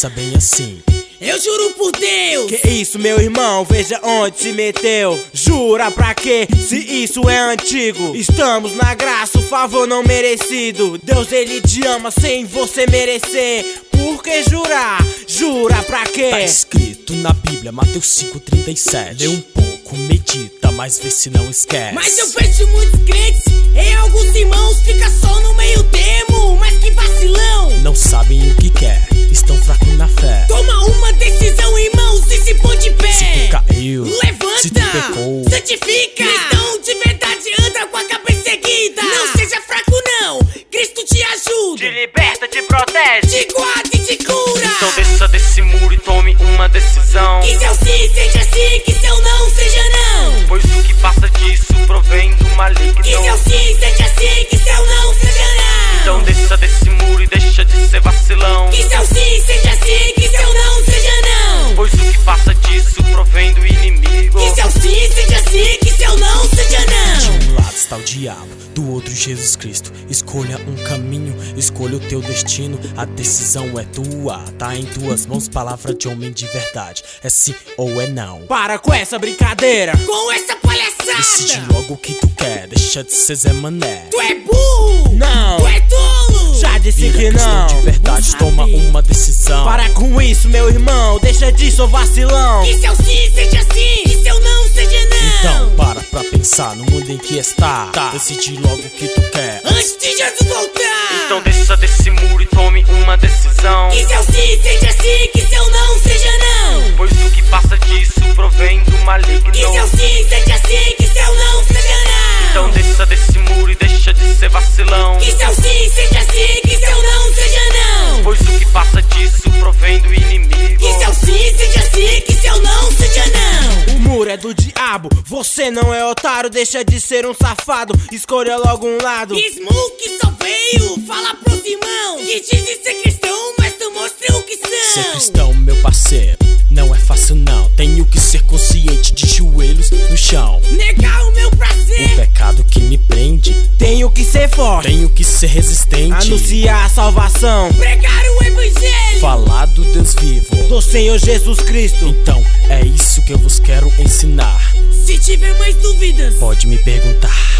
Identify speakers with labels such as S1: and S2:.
S1: pensa bem assim.
S2: Eu juro por Deus.
S3: Que isso, meu irmão, veja onde se meteu. Jura pra quê, se isso é antigo? Estamos na graça, o favor não merecido. Deus, ele te ama sem você merecer. Por que jurar? Jura pra quê?
S1: Tá escrito na Bíblia, Mateus 5,37. Lê um pouco, medita, mas vê se não esquece.
S2: Mas eu vejo muitos crentes em alguns irmãos, fica só no meio termo. Mas que vacilão.
S1: Não sabem o que quer, estão fracos na fé.
S2: Toma uma decisão, irmãos, e se põe de pé.
S1: Se tu caiu,
S2: levanta,
S1: se tu pecou,
S2: santifica. Cristão de verdade anda com a cabeça erguida. Não seja fraco não, Cristo te ajuda,
S3: Te liberta, te protege,
S2: te guarda e te cura.
S4: Então desça desse muro e tome uma decisão.
S2: Que seu sim seja sim, que seu não seja não.
S4: Pois o que passa disso provém do maligno.
S2: Que seu sim seja sim, que seu não seja não.
S4: Então desça desse muro e deixa de ser vacilão.
S2: Que seu sim seja sim, que seu não seja não.
S4: Pois o que passa disso provém do inimigo.
S2: Que seu sim seja sim, que seu não seja não.
S1: de um lado está o diabo, do outro Jesus Cristo. Escolha um caminho, escolha o teu destino. A decisão é tua, tá em tuas mãos. Palavra de homem de verdade, é sim ou é não.
S3: para com essa brincadeira.
S2: Com essa palhaçada,
S1: Decide logo o que tu quer, deixa de ser Zé Mané.
S2: tu é burro,
S3: Não,
S2: tu é tolo.
S3: já disse
S1: Vira
S3: que
S1: cristão
S3: não.
S1: de verdade,
S2: Não
S1: toma
S2: sabe.
S1: uma decisão.
S3: Para com isso, meu irmão, deixa disso, ô vacilão.
S2: Que seu sim seja sim, que seu não seja não.
S1: Então para pra pensar no mundo em que está. Decide logo o que tu quer.
S2: Antes de Jesus voltar.
S4: Então desça desse muro e tome uma decisão.
S2: Que seu sim seja sim, que seu não seja não.
S4: Pois o que passa disso provém do maligno.
S2: Que seu sim seja sim, que seu não seja não.
S4: Então desça desse muro e deixa de ser vacilão.
S2: Que seu sim seja sim, que seu não seja não.
S4: Pois o que passa disso provém do inimigo.
S2: Que seu sim seja sim, que seu não seja não.
S3: O muro é do diabo, você não é otário, deixa de ser um safado, escolha logo um lado.
S2: Smoke só veio falar pros irmãos que dizem ser cristão, mas não mostram o que são.
S1: Ser cristão, meu parceiro, não é fácil não. Tenho que ser consciente de joelhos no chão.
S2: Negar o meu
S1: O
S2: prazer,
S1: pecado que me prende,
S3: Tenho que ser forte,
S1: tenho que ser resistente.
S3: anunciar a salvação
S2: pregar o evangelho.
S1: Falar do Deus vivo.
S3: do Senhor Jesus Cristo.
S1: Então é isso que eu vos quero ensinar.
S2: Se tiver mais dúvidas,
S1: Pode me perguntar.